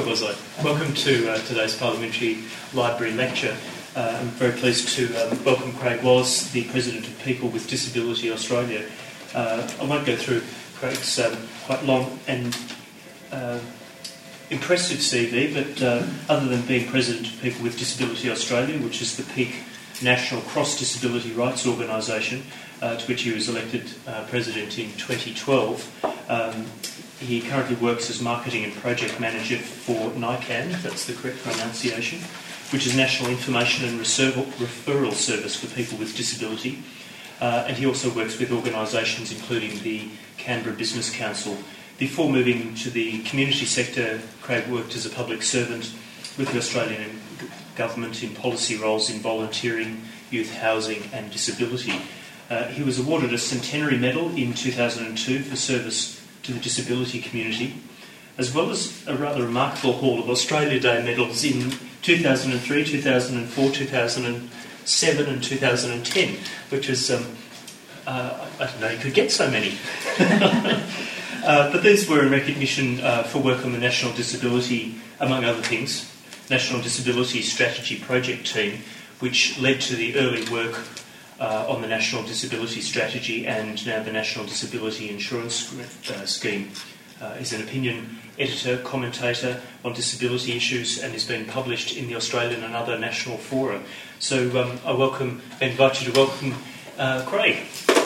was I? Welcome to today's Parliamentary Library Lecture. I'm very pleased to welcome Craig Was, the President of People with Disability Australia. I won't go through Craig's quite long and impressive CV, but other than being President of People with Disability Australia, which is the peak national cross-disability rights organisation, to which he was elected President in 2012, he currently works as Marketing and Project Manager for NICAN, if that's the correct pronunciation, which is National Information and Referral Service for People with Disability. And he also works with organisations including the Canberra Business Council. Before moving to the community sector, Craig worked as a public servant with the Australian Government in policy roles in volunteering, youth housing and disability. He was awarded a Centenary Medal in 2002 for service to the disability community, as well as a rather remarkable haul of Australia Day medals in 2003, 2004, 2007 and 2010, which is, I didn't know you could get so many. But these were in recognition for work on the National Disability, among other things, National Disability Strategy Project Team, which led to the early work on the National Disability Strategy and now the National Disability Insurance Scheme. He's an opinion editor, commentator on disability issues and has been published in the Australian and other national fora. So I invite you to welcome Craig.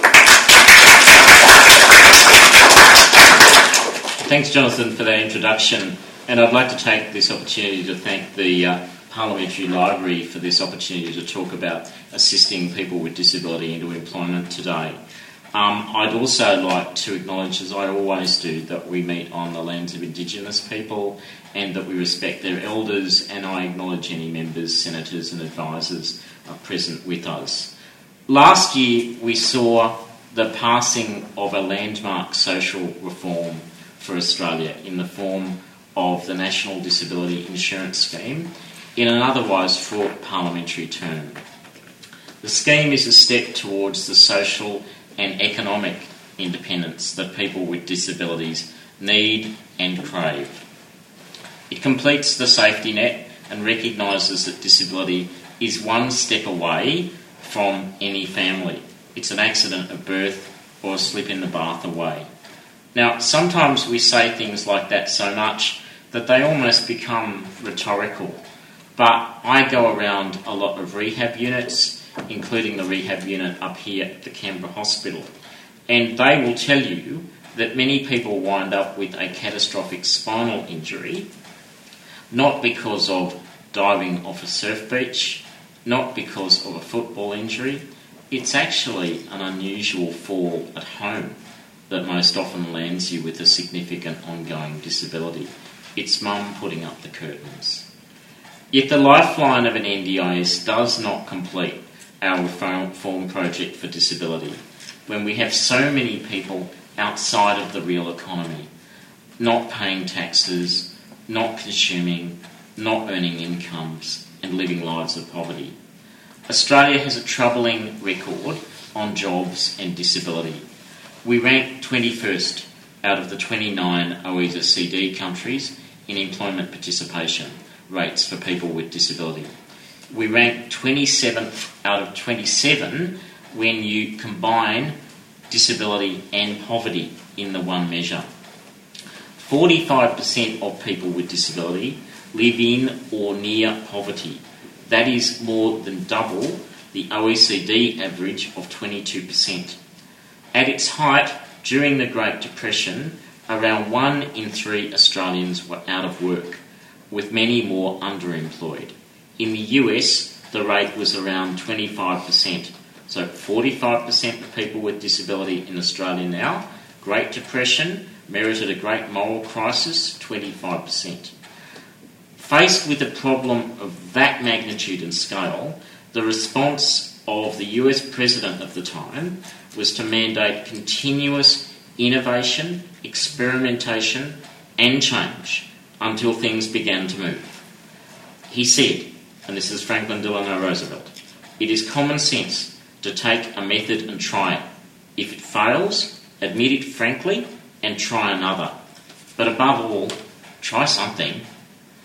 Thanks, Jonathan, for that introduction. And I'd like to take this opportunity to thank the Parliamentary Library for this opportunity to talk about assisting people with disability into employment today. I'd also like to acknowledge, as I always do, that we meet on the lands of Indigenous people and that we respect their elders, and I acknowledge any members, senators and advisors present with us. Last year we saw the passing of a landmark social reform for Australia in the form of the National Disability Insurance Scheme in an otherwise fraught parliamentary term. The scheme is a step towards the social and economic independence that people with disabilities need and crave. It completes the safety net and recognises that disability is one step away from any family. It's an accident of birth or a slip in the bath away. Now, sometimes we say things like that so much that they almost become rhetorical. But I go around a lot of rehab units, including the rehab unit up here at the Canberra Hospital, and they will tell you that many people wind up with a catastrophic spinal injury, not because of diving off a surf beach, not because of a football injury. It's actually an unusual fall at home that most often lands you with a significant ongoing disability. It's mum putting up the curtains. Yet the lifeline of an NDIS does not complete our reform project for disability when we have so many people outside of the real economy, not paying taxes, not consuming, not earning incomes and living lives of poverty. Australia has a troubling record on jobs and disability. We rank 21st out of the 29 OECD countries in employment participation rates for people with disability. We rank 27th out of 27 when you combine disability and poverty in the one measure. 45% of people with disability live in or near poverty. That is more than double the OECD average of 22%. At its height, during the Great Depression, around 1 in 3 Australians were out of work, with many more underemployed. In the US, the rate was around 25%. So 45% of people with disability in Australia now. Great Depression merited a great moral crisis, 25%. Faced with a problem of that magnitude and scale, the response of the US President of the time was to mandate continuous innovation, experimentation and change until things began to move. He said, and this is Franklin Delano Roosevelt, "It is common sense to take a method and try it. If it fails, admit it frankly and try another. But above all, try something."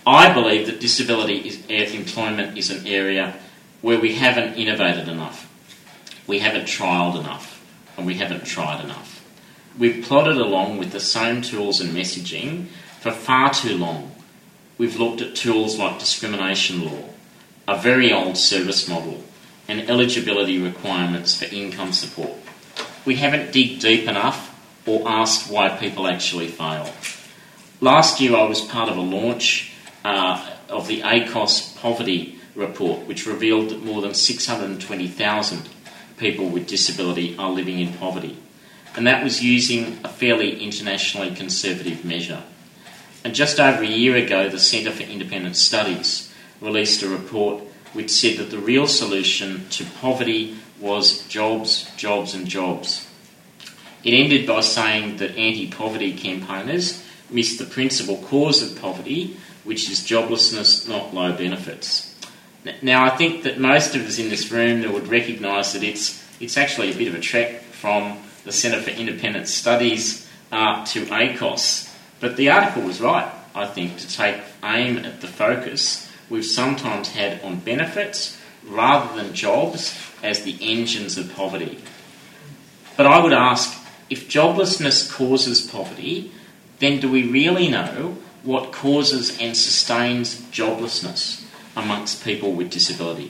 I believe that disability employment is an area where we haven't innovated enough, we haven't trialled enough, and we haven't tried enough. We've plodded along with the same tools and messaging for far too long. We've looked at tools like discrimination law, a very old service model, and eligibility requirements for income support. We haven't digged deep enough or asked why people actually fail. Last year I was part of a launch of the ACOS poverty report, which revealed that more than 620,000 people with disability are living in poverty. And that was using a fairly internationally conservative measure. And just over a year ago, the Centre for Independent Studies released a report which said that the real solution to poverty was jobs, jobs and jobs. It ended by saying that anti-poverty campaigners missed the principal cause of poverty, which is joblessness, not low benefits. Now, I think that most of us in this room would recognise that it's actually a bit of a trek from the Centre for Independent Studies to ACOS. But the article was right, I think, to take aim at the focus we've sometimes had on benefits rather than jobs as the engines of poverty. But I would ask, if joblessness causes poverty, then do we really know what causes and sustains joblessness amongst people with disability?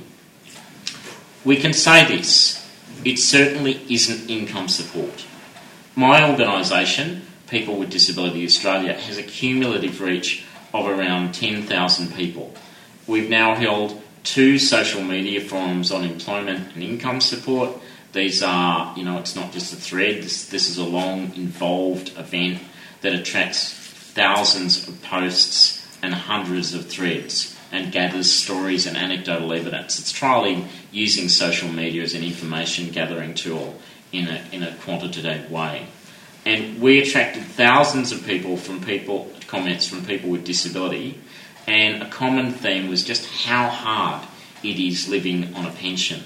We can say this: it certainly isn't income support. My organisation, People with Disability Australia, has a cumulative reach of around 10,000 people. We've now held 2 social media forums on employment and income support. These are, it's not just a thread, this is a long, involved event that attracts thousands of posts and hundreds of threads and gathers stories and anecdotal evidence. It's trialling using social media as an information gathering tool in a quantitative way. And we attracted thousands of comments from people with disability, and a common theme was just how hard it is living on a pension.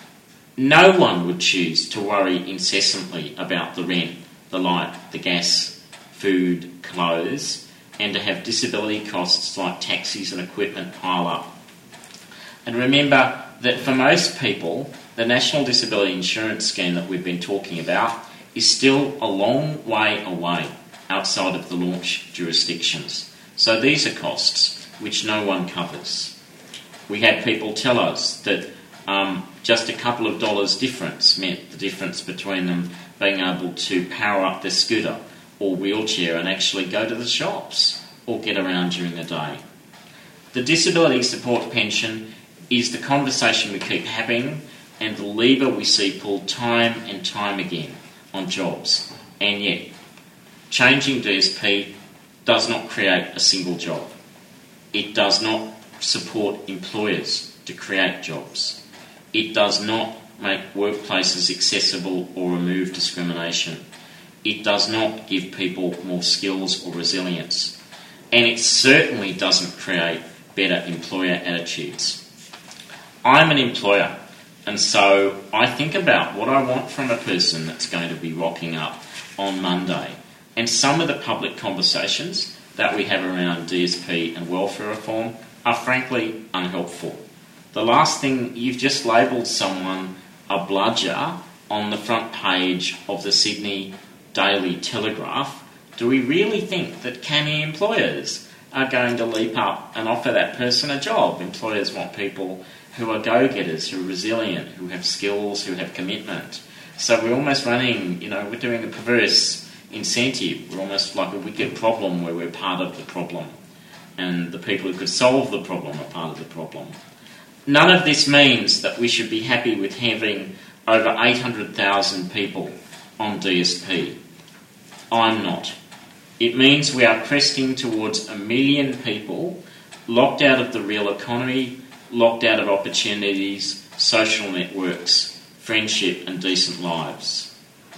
No one would choose to worry incessantly about the rent, the light, the gas, food, clothes, and to have disability costs like taxis and equipment pile up. And remember that for most people, the National Disability Insurance Scheme that we've been talking about is still a long way away outside of the launch jurisdictions. So these are costs which no one covers. We had people tell us that just a couple of dollars difference meant the difference between them being able to power up their scooter or wheelchair and actually go to the shops or get around during the day. The disability support pension is the conversation we keep having and the lever we see pulled time and time again on jobs. And yet, changing DSP does not create a single job. It does not support employers to create jobs. It does not make workplaces accessible or remove discrimination. It does not give people more skills or resilience. And it certainly doesn't create better employer attitudes. I'm an employer, and so I think about what I want from a person that's going to be rocking up on Monday. And some of the public conversations that we have around DSP and welfare reform are frankly unhelpful. The last thing, you've just labelled someone a bludger on the front page of the Sydney Daily Telegraph. Do we really think that canny employers are going to leap up and offer that person a job? Employers want people who are go-getters, who are resilient, who have skills, who have commitment. So we're almost running, we're doing a perverse incentive. We're almost like a wicked problem where we're part of the problem. And the people who could solve the problem are part of the problem. None of this means that we should be happy with having over 800,000 people on DSP. I'm not. It means we are cresting towards 1 million people locked out of the real economy, locked out of opportunities, social networks, friendship and decent lives.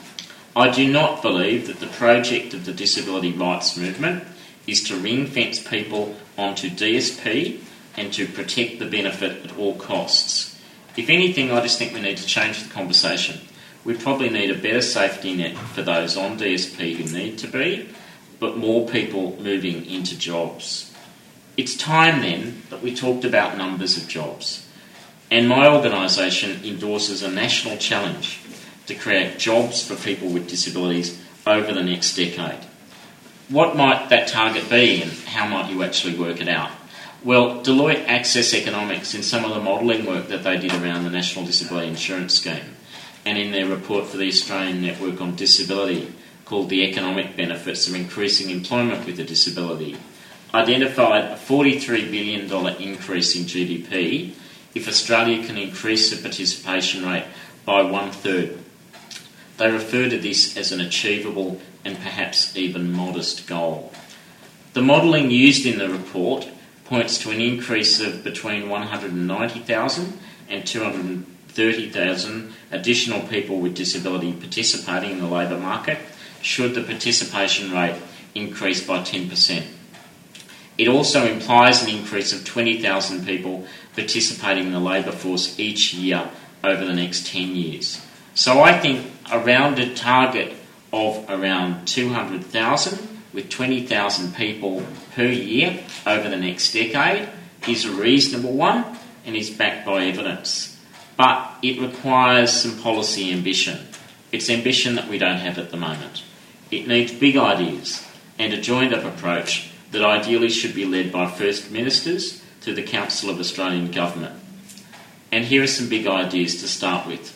I do not believe that the project of the disability rights movement is to ring-fence people onto DSP and to protect the benefit at all costs. If anything, I just think we need to change the conversation. We probably need a better safety net for those on DSP who need to be, but more people moving into jobs. It's time then that we talked about numbers of jobs. And my organisation endorses a national challenge to create jobs for people with disabilities over the next decade. What might that target be, and how might you actually work it out? Well, Deloitte Access Economics, in some of the modelling work that they did around the National Disability Insurance Scheme, and in their report for the Australian Network on Disability, called The Economic Benefits of Increasing Employment with a Disability, identified a $43 billion increase in GDP if Australia can increase the participation rate by 1/3. They refer to this as an achievable and perhaps even modest goal. The modelling used in the report points to an increase of between 190,000 and 230,000 additional people with disability participating in the labour market should the participation rate increase by 10%. It also implies an increase of 20,000 people participating in the labour force each year over the next 10 years. So I think a rounded target of around 200,000 with 20,000 people per year over the next decade is a reasonable one and is backed by evidence. But it requires some policy ambition. It's ambition that we don't have at the moment. It needs big ideas and a joined-up approach that ideally should be led by First Ministers to the Council of Australian Government. And here are some big ideas to start with.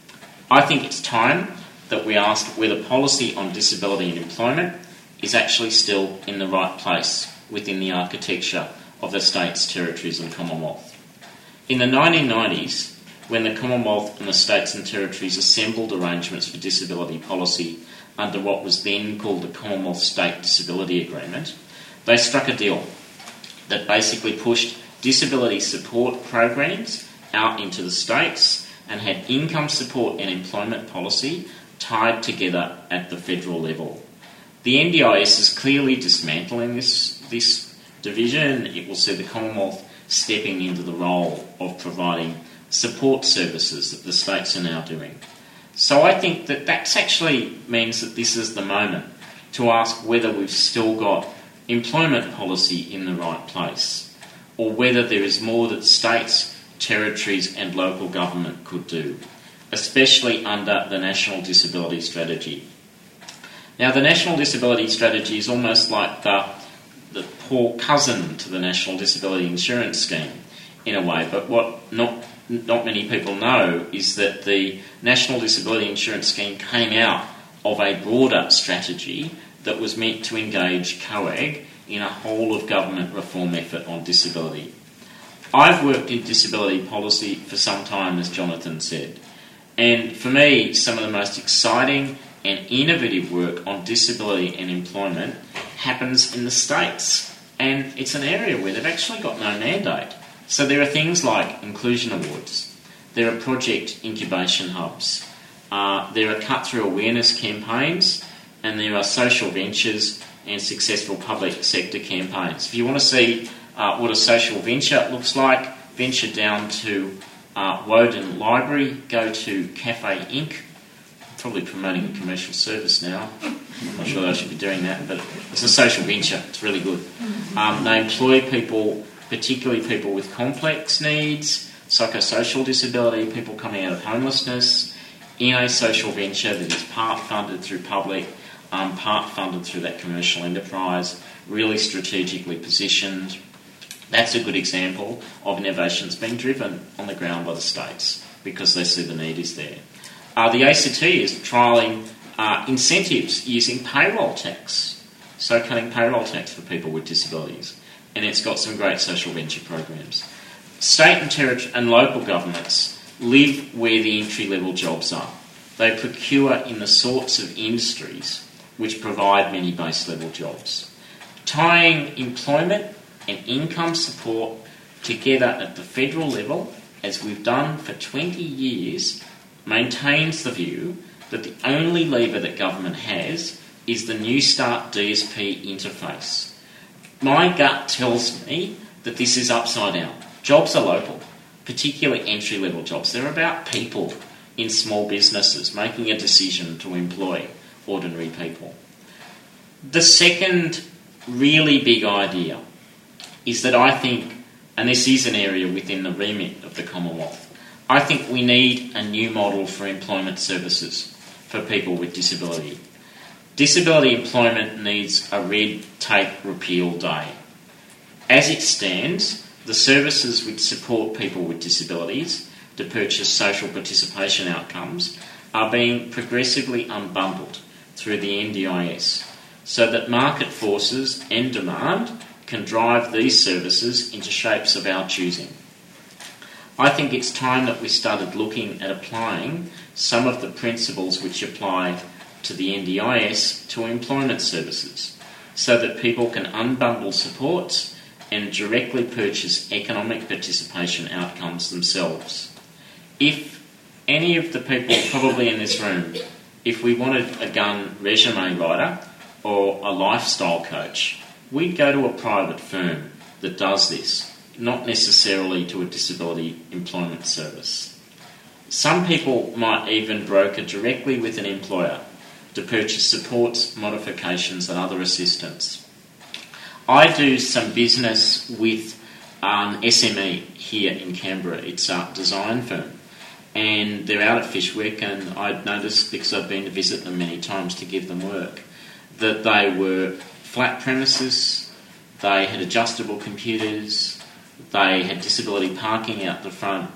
I think it's time that we ask whether policy on disability and employment is actually still in the right place within the architecture of the states, territories and Commonwealth. In the 1990s, when the Commonwealth and the states and territories assembled arrangements for disability policy under what was then called the Commonwealth State Disability Agreement, they struck a deal that basically pushed disability support programs out into the states and had income support and employment policy tied together at the federal level. The NDIS is clearly dismantling this division. It will see the Commonwealth stepping into the role of providing support services that the states are now doing. So I think that actually means that this is the moment to ask whether we've still got employment policy in the right place, or whether there is more that states, territories and local government could do, especially under the National Disability Strategy. Now, the National Disability Strategy is almost like the poor cousin to the National Disability Insurance Scheme in a way, but what not many people know is that the National Disability Insurance Scheme came out of a broader strategy that was meant to engage COAG in a whole-of-government reform effort on disability. I've worked in disability policy for some time, as Jonathan said, and for me, some of the most exciting and innovative work on disability and employment happens in the states, and it's an area where they've actually got no mandate. So there are things like inclusion awards, there are project incubation hubs, there are cut-through awareness campaigns, and there are social ventures and successful public sector campaigns. If you want to see what a social venture looks like, venture down to Woden Library, go to Cafe Inc. I'm probably promoting a commercial service now. I'm not sure I should be doing that, but it's a social venture. It's really good. They employ people, particularly people with complex needs, psychosocial disability, people coming out of homelessness, in a social venture that is part funded through public, part funded through that commercial enterprise, really strategically positioned. That's a good example of innovations being driven on the ground by the states because they see the need is there. The ACT is trialling incentives using payroll tax, so cutting payroll tax for people with disabilities, and it's got some great social venture programs. State and territory and local governments live where the entry-level jobs are. They procure in the sorts of industries which provide many base-level jobs. Tying employment and income support together at the federal level, as we've done for 20 years, maintains the view that the only lever that government has is the New Start DSP interface. My gut tells me that this is upside down. Jobs are local, particularly entry-level jobs. They're about people in small businesses making a decision to employ ordinary people. The second really big idea is that I think, and this is an area within the remit of the Commonwealth, I think we need a new model for employment services for people with disability. Disability employment needs a red tape repeal day. As it stands, the services which support people with disabilities to purchase social participation outcomes are being progressively unbundled through the NDIS so that market forces and demand can drive these services into shapes of our choosing. I think it's time that we started looking at applying some of the principles which apply to the NDIS to employment services so that people can unbundle supports and directly purchase economic participation outcomes themselves. If any of the people probably in this room, if we wanted a gun resume writer or a lifestyle coach, we'd go to a private firm that does this, not necessarily to a disability employment service. Some people might even broker directly with an employer to purchase supports, modifications and other assistance. I do some business with SME here in Canberra. It's a design firm, and they're out at Fishwick, and I'd noticed, because I've been to visit them many times to give them work, that they were flat premises, they had adjustable computers, they had disability parking out the front,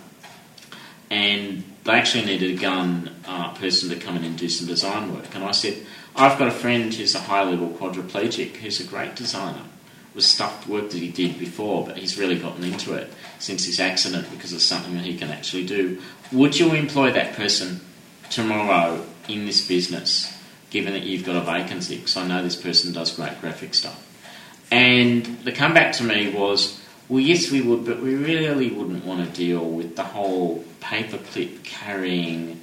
and they actually needed a gun person to come in and do some design work. And I said, I've got a friend who's a high-level quadriplegic who's a great designer. It was work that he did before, but he's really gotten into it since his accident because it's something that he can actually do. Would you employ that person tomorrow in this business, given that you've got a vacancy? Because I know this person does great graphic stuff. And the comeback to me was, well, yes, we would, but we really wouldn't want to deal with the whole paperclip carrying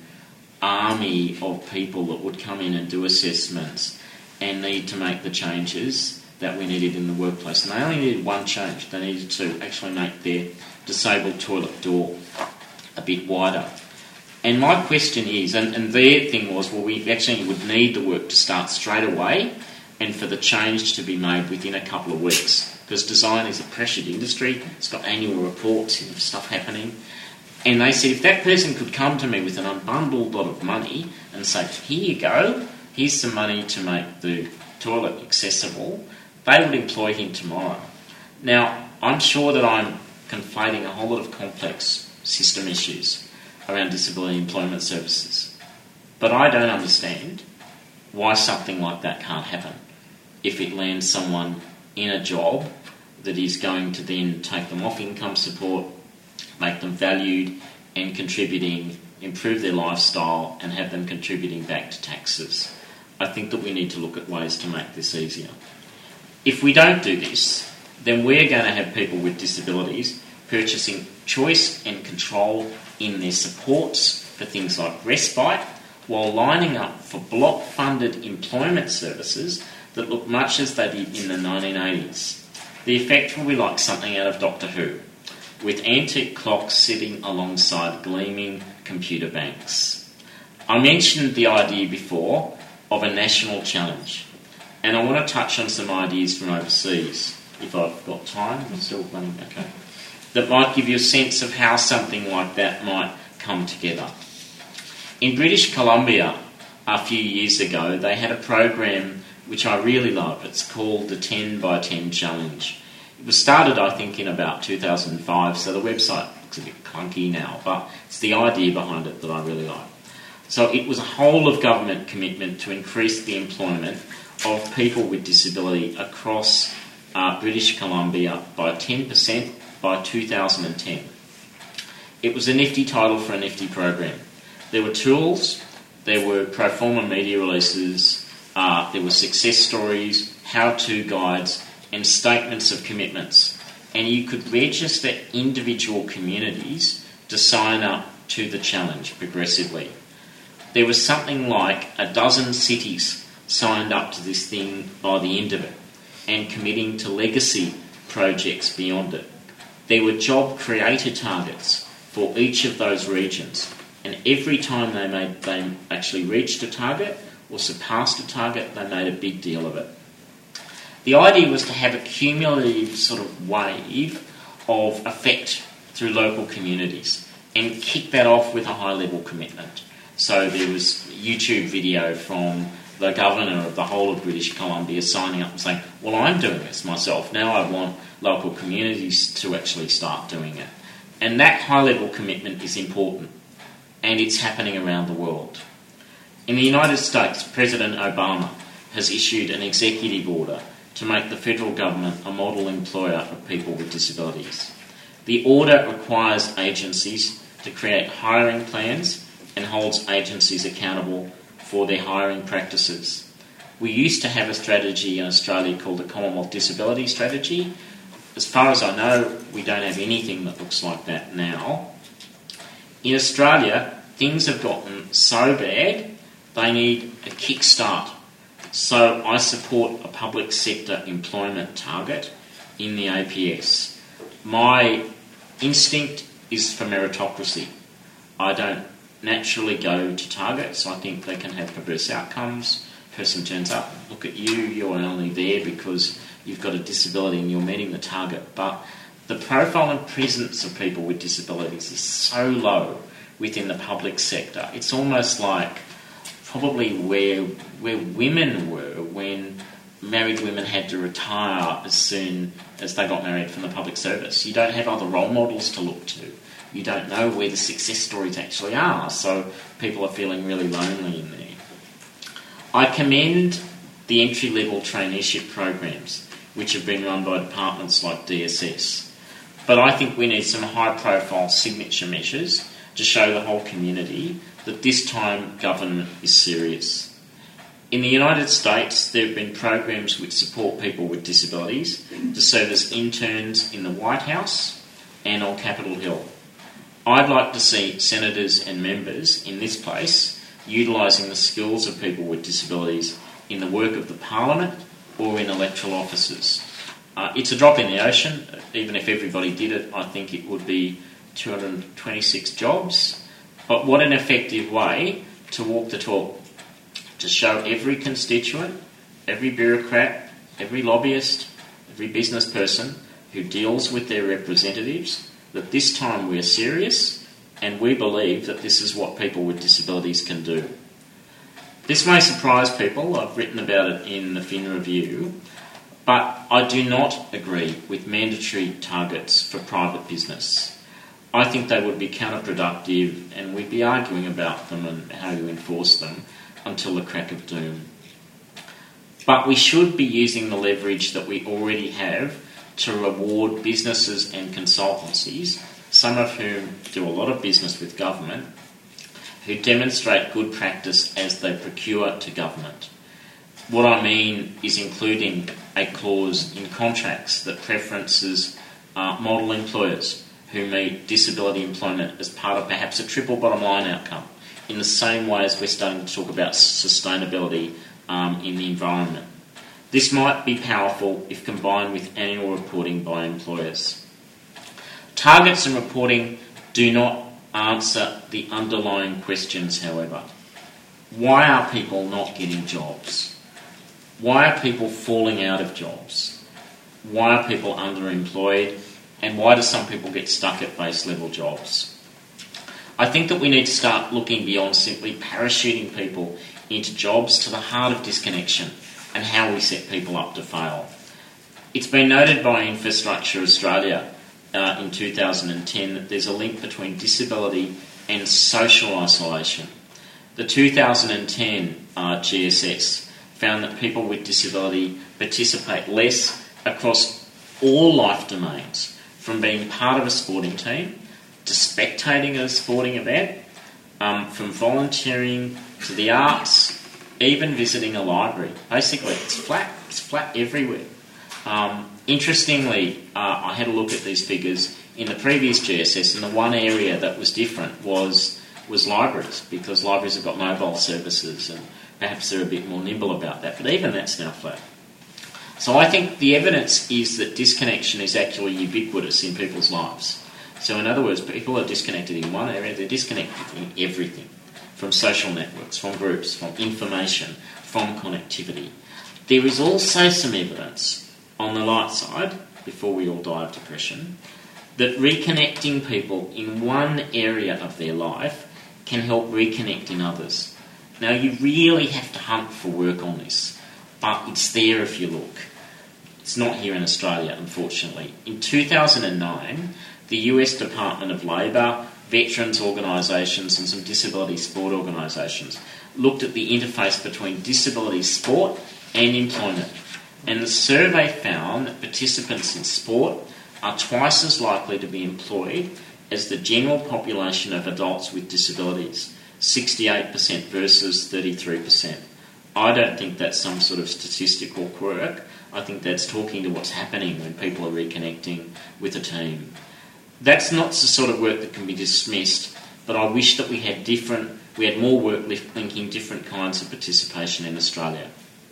army of people that would come in and do assessments and need to make the changes that we needed in the workplace. And they only needed one change. They needed to actually make their disabled toilet door a bit wider. And my question is, and their thing was, well, we actually would need the work to start straight away and for the change to be made within a couple of weeks. Because design is a pressured industry, it's got annual reports and stuff happening. And they said if that person could come to me with an unbundled lot of money and say, here you go, here's some money to make the toilet accessible, they would employ him tomorrow. Now, I'm sure that I'm conflating a whole lot of complex system issues around disability employment services. But I don't understand why something like that can't happen if it lands someone in a job that is going to then take them off income support, make them valued and contributing, improve their lifestyle and have them contributing back to taxes. I think that we need to look at ways to make this easier. If we don't do this, then we're going to have people with disabilities purchasing choice and control in their supports for things like respite, while lining up for block-funded employment services that look much as they did in the 1980s. The effect will be like something out of Doctor Who, with antique clocks sitting alongside gleaming computer banks. I mentioned the idea before of a national challenge, and I want to touch on some ideas from overseas, if I've got time. I'm still running, okay. That might give you a sense of how something like that might come together. In British Columbia, a few years ago, they had a program which I really love. It's called the 10 by 10 Challenge. It was started, I think, in about 2005, so the website looks a bit clunky now, but it's the idea behind it that I really like. So it was a whole of government commitment to increase the employment of people with disability across British Columbia by 10% by 2010. It was a nifty title for a nifty program. There were tools, there were pro forma media releases, there were success stories, how-to guides, and statements of commitments. And you could register individual communities to sign up to the challenge progressively. There was something like a dozen cities signed up to this thing by the end of it and committing to legacy projects beyond it. There were job creator targets for each of those regions, and every time they actually reached a target or surpassed a target, they made a big deal of it. The idea was to have a cumulative sort of wave of effect through local communities and kick that off with a high-level commitment. So there was YouTube video from the governor of the whole of British Columbia signing up and saying, well, I'm doing this myself. Now I want local communities to actually start doing it. And that high-level commitment is important, and it's happening around the world. In the United States, President Obama has issued an executive order to make the federal government a model employer of people with disabilities. The order requires agencies to create hiring plans and holds agencies accountable for their hiring practices. We used to have a strategy in Australia called the Commonwealth Disability Strategy. As far as I know, we don't have anything that looks like that now. In Australia, things have gotten so bad, they need a kickstart. So I support a public sector employment target in the APS. My instinct is for meritocracy. I don't naturally go to targets. I think they can have perverse outcomes. Person turns up, look at you, you're only there because you've got a disability and you're meeting the target. But the profile and presence of people with disabilities is so low within the public sector. It's almost like probably where women were when married women had to retire as soon as they got married from the public service. You don't have other role models to look to. You don't know where the success stories actually are, so people are feeling really lonely in there. I commend the entry-level traineeship programs, which have been run by departments like DSS. But I think we need some high-profile signature measures to show the whole community that this time government is serious. In the United States, there have been programs which support people with disabilities to serve as interns in the White House and on Capitol Hill. I'd like to see senators and members in this place utilising the skills of people with disabilities in the work of the Parliament or in electoral offices. It's a drop in the ocean. Even if everybody did it, I think it would be 226 jobs. But what an effective way to walk the talk, to show every constituent, every bureaucrat, every lobbyist, every business person who deals with their representatives that this time we're serious and we believe that this is what people with disabilities can do. This may surprise people. I've written about it in the Fin Review, but I do not agree with mandatory targets for private business. I think they would be counterproductive and we'd be arguing about them and how you enforce them until the crack of doom. But we should be using the leverage that we already have to reward businesses and consultancies, some of whom do a lot of business with government, who demonstrate good practice as they procure to government. What I mean is including a clause in contracts that preferences model employers who meet disability employment as part of perhaps a triple bottom line outcome, in the same way as we're starting to talk about sustainability in the environment. This might be powerful if combined with annual reporting by employers. Targets and reporting do not answer the underlying questions, however. Why are people not getting jobs? Why are people falling out of jobs? Why are people underemployed? And why do some people get stuck at base level jobs? I think that we need to start looking beyond simply parachuting people into jobs to the heart of disconnection and how we set people up to fail. It's been noted by Infrastructure Australia in 2010 that there's a link between disability and social isolation. The 2010 GSS found that people with disability participate less across all life domains, from being part of a sporting team to spectating at a sporting event, from volunteering to the arts, even visiting a library. Basically, it's flat everywhere. Interestingly, I had a look at these figures in the previous GSS, and the one area that was different was libraries, because libraries have got mobile services and perhaps they're a bit more nimble about that, but even that's now flat. So I think the evidence is that disconnection is actually ubiquitous in people's lives. So in other words, people are disconnected in one area, they're disconnected in everything, from social networks, from groups, from information, from connectivity. There is also some evidence on the light side, before we all die of depression, that reconnecting people in one area of their life can help reconnect in others. Now, you really have to hunt for work on this, but it's there if you look. It's not here in Australia, unfortunately. In 2009, the US Department of Labour, veterans organisations and some disability sport organisations looked at the interface between disability sport and employment. And the survey found that participants in sport are twice as likely to be employed as the general population of adults with disabilities, 68% versus 33%. I don't think that's some sort of statistical quirk. I think that's talking to what's happening when people are reconnecting with a team. That's not the sort of work that can be dismissed, but I wish that we had more work linking different kinds of participation in Australia.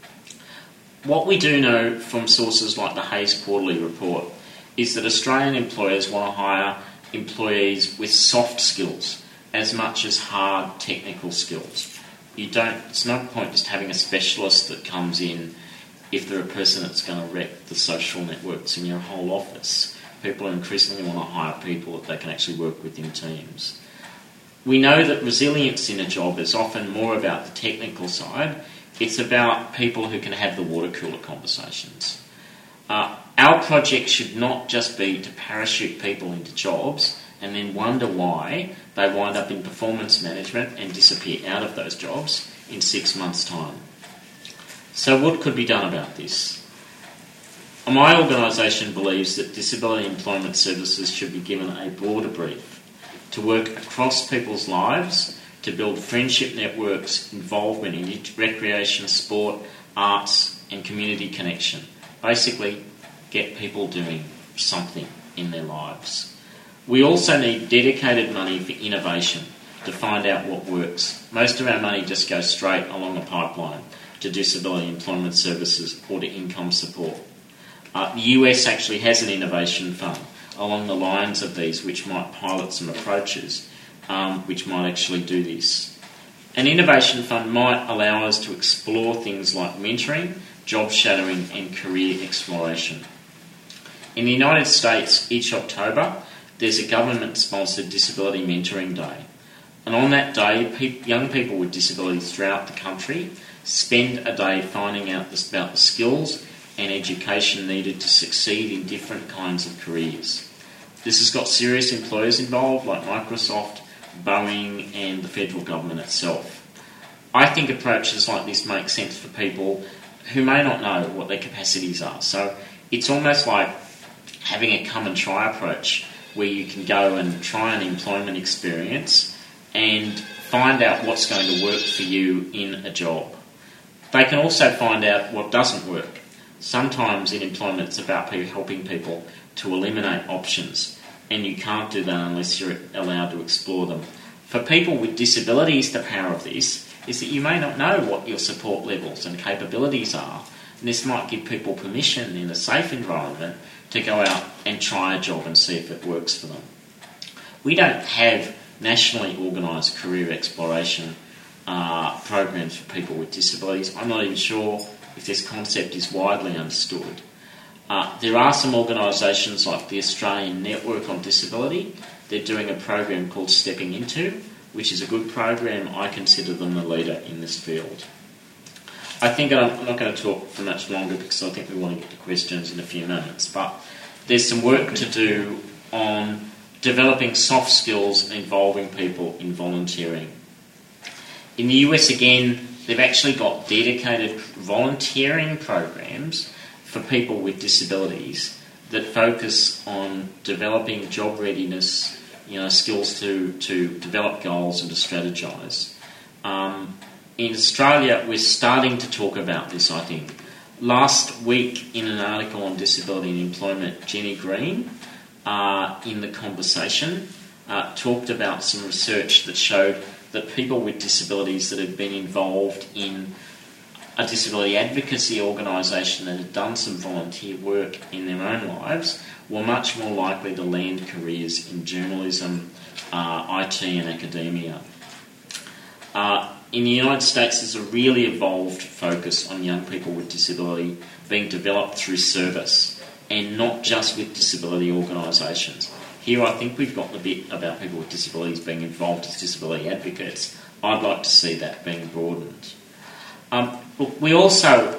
What we do know from sources like the Hayes Quarterly Report is that Australian employers want to hire employees with soft skills as much as hard technical skills. It's no point just having a specialist that comes in if they're a person that's going to wreck the social networks in your whole office. People increasingly want to hire people that they can actually work with in teams. We know that resilience in a job is often more about the technical side. It's about people who can have the water cooler conversations. Our project should not just be to parachute people into jobs and then wonder why they wind up in performance management and disappear out of those jobs in 6 months' time. So what could be done about this? My organisation believes that disability employment services should be given a broader brief to work across people's lives, to build friendship networks, involvement in recreation, sport, arts and community connection. Basically, get people doing something in their lives. We also need dedicated money for innovation to find out what works. Most of our money just goes straight along a pipeline to disability employment services or to income support. The US actually has an innovation fund along the lines of these, which might pilot some approaches which might actually do this. An innovation fund might allow us to explore things like mentoring, job shadowing and career exploration. In the United States, each October, there's a government-sponsored Disability Mentoring Day. And on that day, young people with disabilities throughout the country spend a day finding out about the skills and education needed to succeed in different kinds of careers. This has got serious employers involved like Microsoft, Boeing and the federal government itself. I think approaches like this make sense for people who may not know what their capacities are. So it's almost like having a come and try approach where you can go and try an employment experience and find out what's going to work for you in a job. They can also find out what doesn't work. Sometimes in employment it's about helping people to eliminate options, and you can't do that unless you're allowed to explore them. For people with disabilities, the power of this is that you may not know what your support levels and capabilities are, and this might give people permission in a safe environment to go out and try a job and see if it works for them. We don't have nationally organised career exploration programs for people with disabilities. I'm not even sure if this concept is widely understood. There are some organisations like the Australian Network on Disability. They're doing a program called Stepping Into, which is a good program. I consider them the leader in this field. I think I'm not going to talk for much longer because I think we want to get to questions in a few minutes, but there's some work to do on developing soft skills involving people in volunteering. In the US again, they've actually got dedicated volunteering programs for people with disabilities that focus on developing job readiness, skills to develop goals and to strategise. In Australia, we're starting to talk about this, I think. Last week, in an article on disability and employment, Jenny Green, in The Conversation, talked about some research that showed that people with disabilities that had been involved in a disability advocacy organisation that had done some volunteer work in their own lives were much more likely to land careers in journalism, IT and academia. in the United States, there's a really evolved focus on young people with disability being developed through service and not just with disability organisations. Here I think we've got the bit about people with disabilities being involved as disability advocates. I'd like to see that being broadened. But we also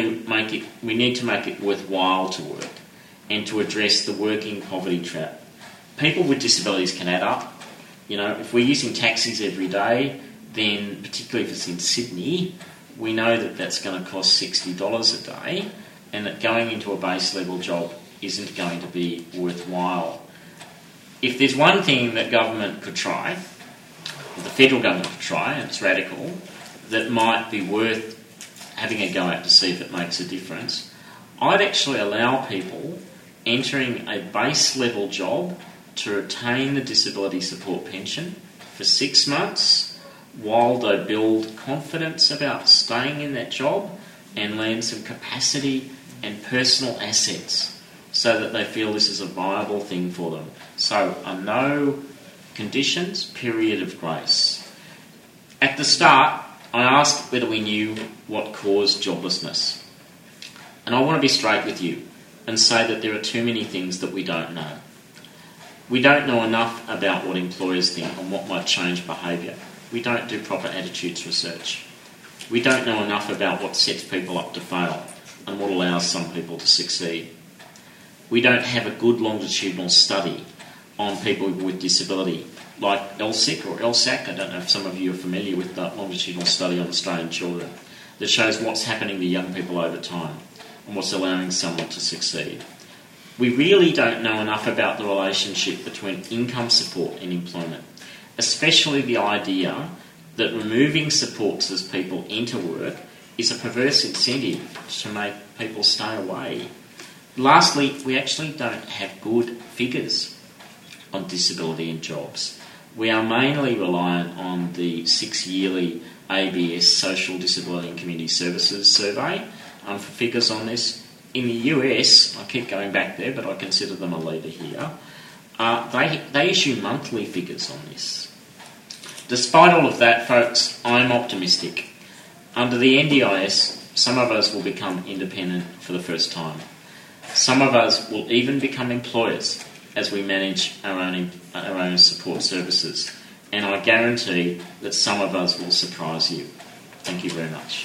we need to make it worthwhile to work and to address the working poverty trap. People with disabilities can add up. You know, if we're using taxis every day, then particularly if it's in Sydney, we know that that's going to cost $60 a day, and that going into a base level job isn't going to be worthwhile. If there's one thing that government could try, or the federal government could try, and it's radical, that might be worth having a go at to see if it makes a difference, I'd actually allow people entering a base level job to retain the disability support pension for 6 months while they build confidence about staying in that job and learn some capacity and personal assets so that they feel this is a viable thing for them. So a no conditions period of grace. At the start, I asked whether we knew what caused joblessness. And I want to be straight with you and say that there are too many things that we don't know. We don't know enough about what employers think and what might change behaviour. We don't do proper attitudes research. We don't know enough about what sets people up to fail and what allows some people to succeed. We don't have a good longitudinal study on people with disability, like LSIC or LSAC. I don't know if some of you are familiar with that longitudinal study on Australian children that shows what's happening to young people over time and what's allowing someone to succeed. We really don't know enough about the relationship between income support and employment, especially the idea that removing supports as people enter work is a perverse incentive to make people stay away. Lastly, we actually don't have good figures on disability and jobs. We are mainly reliant on the 6-yearly ABS Social Disability and Community Services Survey for figures on this. In the US, I keep going back there, but I consider them a leader here, they issue monthly figures on this. Despite all of that, folks, I'm optimistic. Under the NDIS, some of us will become independent for the first time. Some of us will even become employers as we manage our own support services. And I guarantee that some of us will surprise you. Thank you very much.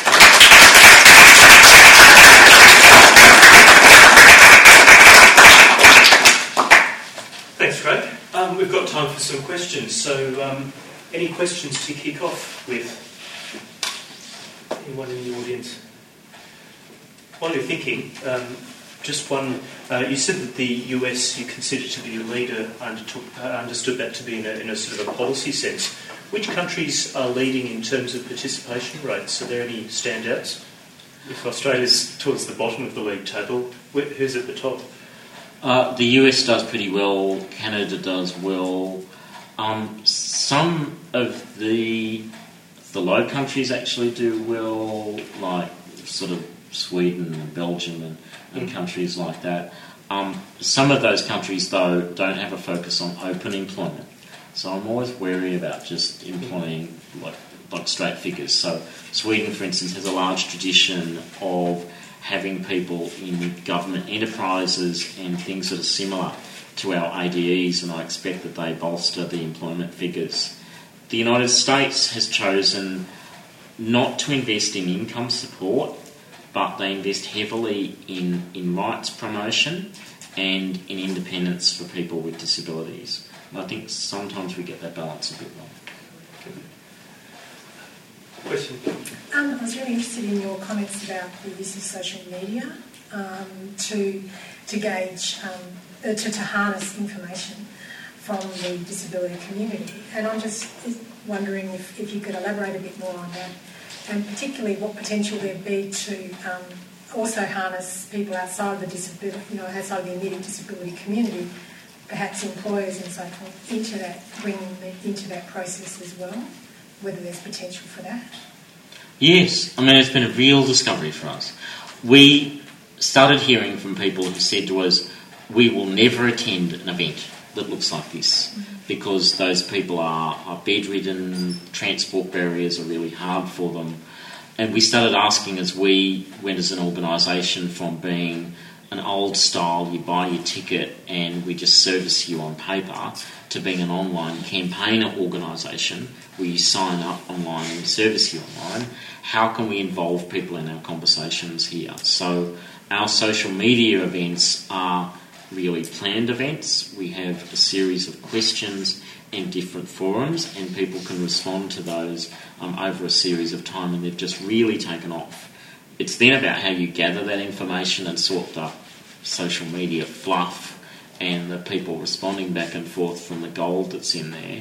Thanks, Craig. We've got time for some questions. So any questions to kick off with? Anyone in the audience? While you're thinking, just one, you said that the US you consider to be a leader, understood that to be in a sort of a policy sense. Which countries are leading in terms of participation rates? Are there any standouts? If Australia's towards the bottom of the league table, who's at the top? The US does pretty well, Canada does well. Some of the low countries actually do well, like sort of Sweden and Belgium and countries like that. Some of those countries, though, don't have a focus on open employment. So I'm always wary about just employing like straight figures. So Sweden, for instance, has a large tradition of having people in government enterprises and things that are similar to our ADEs, and I expect that they bolster the employment figures. The United States has chosen not to invest in income support, but they invest heavily in rights promotion and in independence for people with disabilities. And I think sometimes we get that balance a bit wrong. Question? I was really interested in your comments about the use of social media to gauge, to harness information from the disability community. And I'm just wondering if you could elaborate a bit more on that, and particularly what potential there'd be to also harness people outside the disability, outside the immediate disability community, perhaps employers and so forth, into that, bringing them into that process as well, whether there's potential for that. Yes, I mean, it's been a real discovery for us. We started hearing from people who said to us, we will never attend an event that looks like this. because those people are bedridden, transport barriers are really hard for them. And we started asking, as we went as an organisation from being an old style, you buy your ticket and we just service you on paper, to being an online campaigner organisation where you sign up online and service you online. How can we involve people in our conversations here? So our social media events are really planned events. We have a series of questions and different forums, and people can respond to those over a series of time, and they've just really taken off. It's then about how you gather that information and sort the social media fluff and the people responding back and forth from the gold that's in there.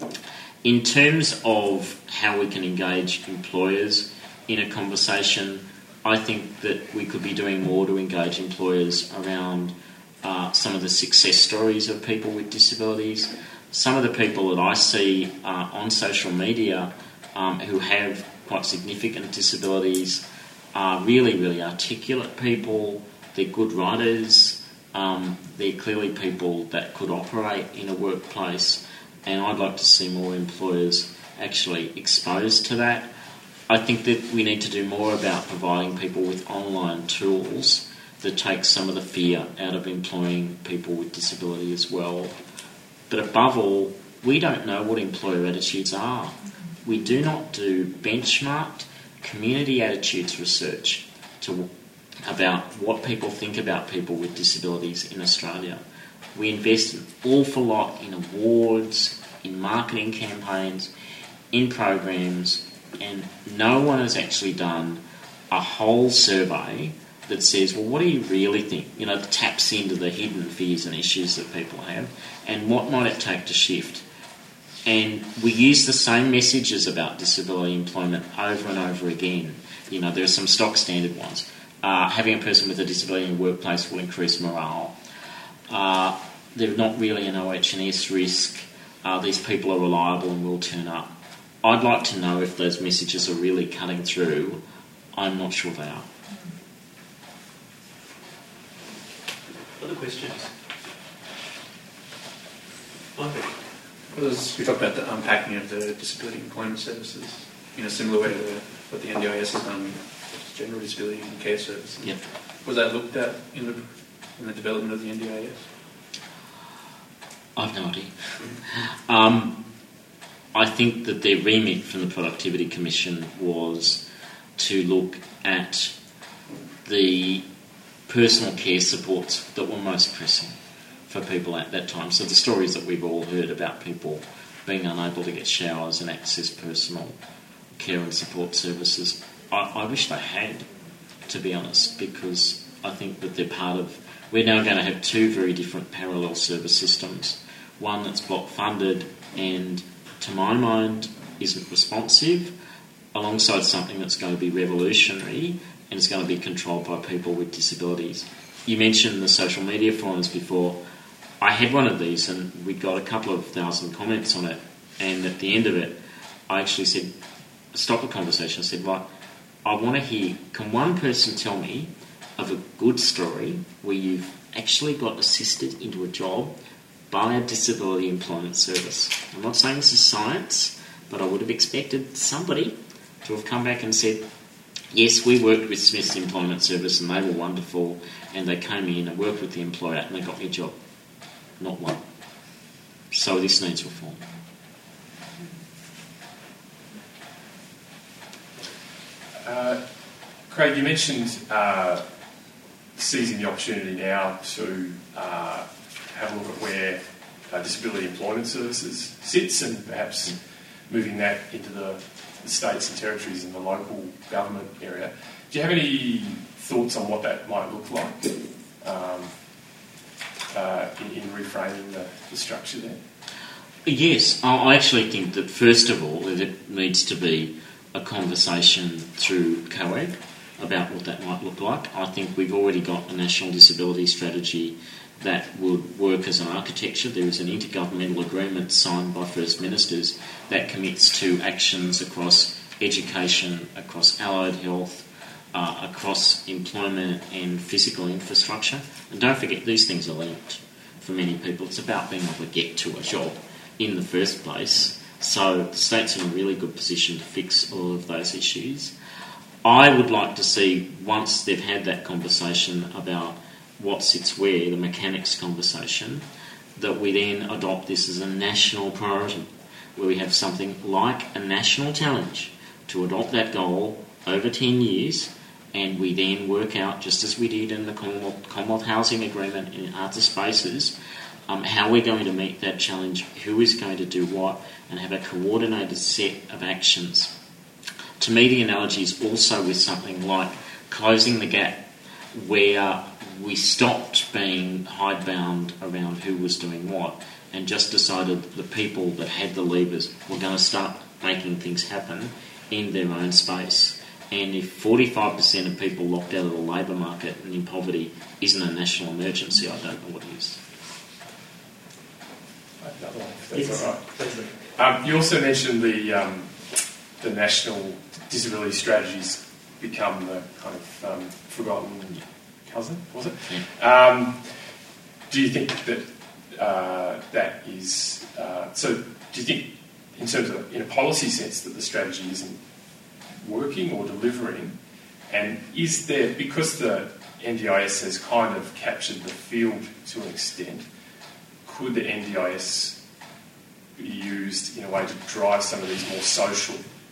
In terms of how we can engage employers in a conversation, I think that we could be doing more to engage employers around some of the success stories of people with disabilities. Some of the people that I see on social media who have quite significant disabilities are really, really articulate people. They're good writers. They're clearly people that could operate in a workplace, and I'd like to see more employers actually exposed to that. I think that we need to do more about providing people with online tools that take some of the fear out of employing people with disability as well. But above all, we don't know what employer attitudes are. We do not do benchmarked community attitudes research about what people think about people with disabilities in Australia. We invest an awful lot in awards, in marketing campaigns, in programs, and no one has actually done a whole survey that says, well, what do you really think? You know, taps into the hidden fears and issues that people have, and what might it take to shift? And we use the same messages about disability employment over and over again. You know, there are some stock standard ones. Having a person with a disability in the workplace will increase morale. They're not really an OH&S risk. These people are reliable and will turn up. I'd like to know if those messages are really cutting through. I'm not sure they are. Other questions? Michael? Well, we talked about the unpacking of the disability employment services in a similar way to what the NDIS has done with general disability and care services. Yep. Was that looked at in the development of the NDIS? I've no idea. I think that their remit from the Productivity Commission was to look at the personal care supports that were most pressing for people at that time. So the stories that we've all heard about people being unable to get showers and access personal care and support services, I wish they had, to be honest, because I think that they're part of... We're now going to have two very different parallel service systems. One that's block funded and, to my mind, isn't responsive, alongside something that's going to be revolutionary and is going to be controlled by people with disabilities. You mentioned the social media forums before. I had one of these and we got a couple of thousand comments on it, and at the end of it I actually said, stop the conversation, I said, right, I want to hear, can one person tell me of a good story where you've actually got assisted into a job by a disability employment service? I'm not saying this is science, but I would have expected somebody to have come back and said, yes, we worked with Smith's Employment Service and they were wonderful and they came in and worked with the employer and they got me a job. Not one. So this needs reform. Craig, you mentioned seizing the opportunity now to have a look at where Disability Employment Services sits and perhaps moving that into the states and territories in the local government area. Do you have any thoughts on what that might look like in reframing the structure there? Yes, I actually think that first of all there needs to be a conversation through COAG about what that might look like. I think we've already got a national disability strategy that would work as an architecture. There is an intergovernmental agreement signed by First Ministers that commits to actions across education, across allied health, across employment and physical infrastructure. And don't forget, these things are linked for many people. It's about being able to get to a job. in the first place. So the state's in a really good position to fix all of those issues. I would like to see, once they've had that conversation about what sits where, the mechanics conversation, that we then adopt this as a national priority, where we have something like a national challenge to adopt that goal over 10 years, and we then work out, just as we did in the Commonwealth Housing Agreement in Arthur Spaces, how we're going to meet that challenge, who is going to do what, and have a coordinated set of actions. To me, the analogy is also with something like closing the gap, where we stopped being hidebound around who was doing what and just decided the people that had the levers were going to start making things happen in their own space. And if 45% of people locked out of the labour market and in poverty isn't a national emergency, I don't know what is. Another one, if that's all right. You also mentioned the national disability strategies become the kind of forgotten cousin, was it? Yeah. Do you think that that is... so do you think, in terms of, in a policy sense, that the strategy isn't working or delivering? And is there, because the NDIS has kind of captured the field to an extent, could the NDIS be used in a way to drive some of these more social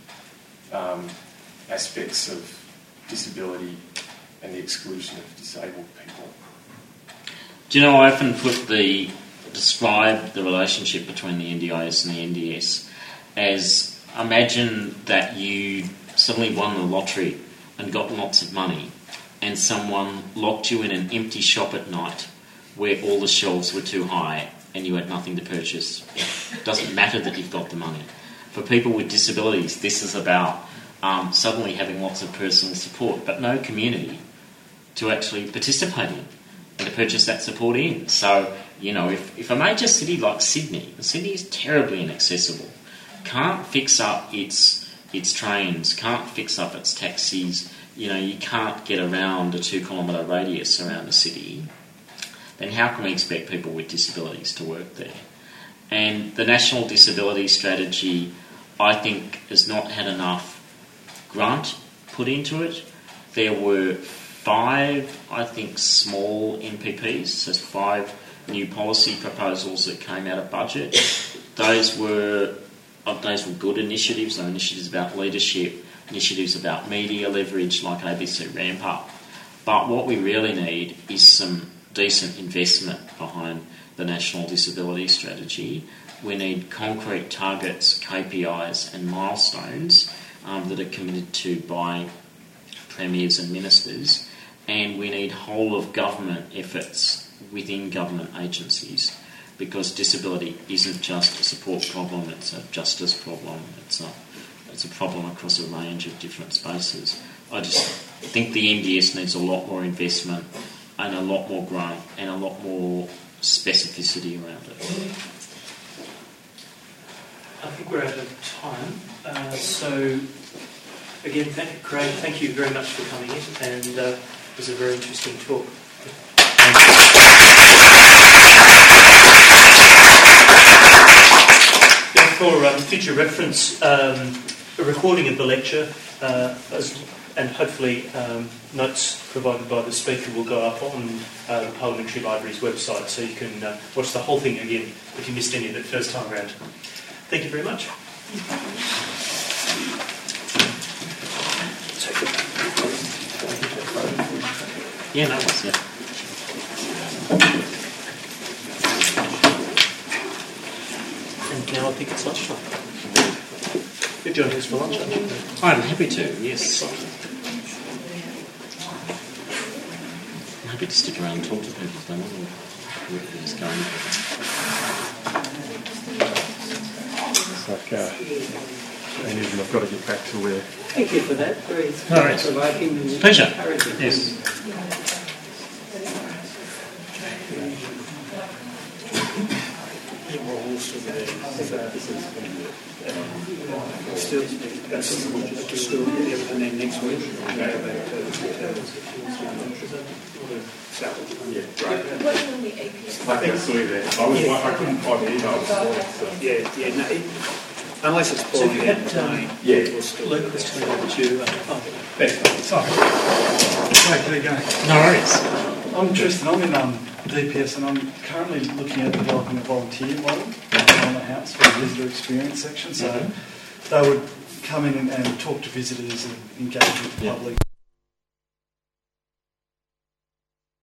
aspects of disability and the exclusion of disabled people? Do you know, I often describe the relationship between the NDIS and the NDS as, imagine that you suddenly won the lottery and got lots of money, and someone locked you in an empty shop at night where all the shelves were too high and you had nothing to purchase. It doesn't matter that you've got the money. For people with disabilities, this is about suddenly having lots of personal support, but no community to actually participate in and to purchase that support in. So, you know, if a major city like Sydney, and Sydney is terribly inaccessible, can't fix up its trains, can't fix up its taxis, you know, you can't get around a 2-kilometre radius around the city, then how can we expect people with disabilities to work there? And the National Disability Strategy, I think, has not had enough grunt put into it. There were 5, I think, small NPPs, so 5 new policy proposals that came out of budget. Those were good initiatives. They were initiatives about leadership, initiatives about media leverage like ABC Ramp Up. But what we really need is some decent investment behind the National Disability Strategy. We need concrete targets, KPIs and milestones that are committed to by premiers and ministers, and we need whole of government efforts within government agencies, because disability isn't just a support problem, it's a justice problem, it's a problem across a range of different spaces. I just think the NDS needs a lot more investment and a lot more growth and a lot more specificity around it. I think we're out of time. So, again, Craig, thank you very much for coming in, and it was a very interesting talk. For future reference, a recording of the lecture and hopefully notes provided by the speaker will go up on the Parliamentary Library's website, so you can watch the whole thing again if you missed any of it first time round. Thank you very much. Yeah, no worries, yeah. And now I think it's lunchtime. You're joining us for lunch, aren't you? I'm happy to, yes. I'm happy to stick around and talk to people if they want to. Where it's going. It's like, and I've got to get back to where... Thank you for that. Very provoking and Pleasure. encouraging. Yes. we're all still there. Still everything then next week. I think it's still there. I couldn't find the emails. Yeah, no, unless it's So pouring you out. had Luke was telling me that you... Sorry. Hey, how you going? No worries. I'm Tristan. I'm in DPS and I'm currently looking at developing a volunteer model on the house for the visitor experience section. So they would come in and talk to visitors and engage with the public.